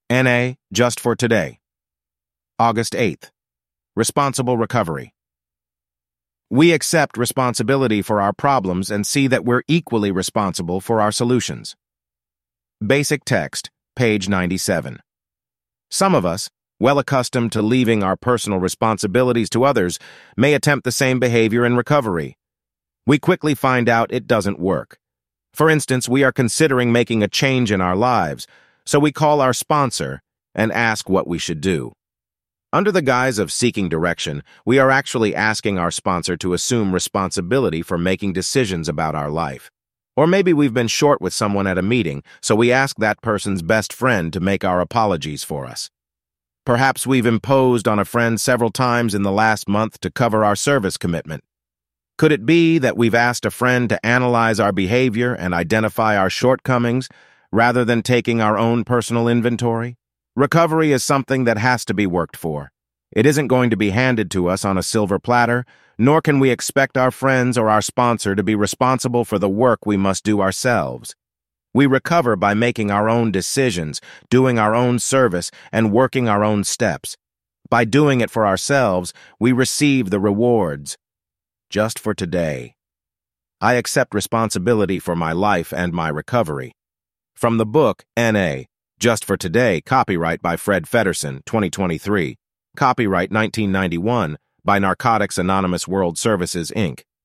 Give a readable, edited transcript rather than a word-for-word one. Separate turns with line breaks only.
NA, just for today. August 8th. Responsible recovery. We accept responsibility for our problems and see that we're equally responsible for our solutions. Basic text, page 97. Some of us, well accustomed to leaving our personal responsibilities to others, may attempt the same behavior in recovery. We quickly find out it doesn't work. For instance, we are considering making a change in our lives, so we call our sponsor and ask what we should do. Under the guise of seeking direction, we are actually asking our sponsor to assume responsibility for making decisions about our life. Or maybe we've been short with someone at a meeting, so we ask that person's best friend to make our apologies for us. Perhaps we've imposed on a friend several times in the last month to cover our service commitment. Could it be that we've asked a friend to analyze our behavior and identify our shortcomings rather than taking our own personal inventory? Recovery is something that has to be worked for. It isn't going to be handed to us on a silver platter, nor can we expect our friends or our sponsor to be responsible for the work we must do ourselves. We recover by making our own decisions, doing our own service, and working our own steps. By doing it for ourselves, we receive the rewards. Just for today. I accept responsibility for my life and my recovery. From the book, N.A., Just for Today, copyright by Fred Feddersen, 2023. Copyright 1991 by Narcotics Anonymous World Services, Inc.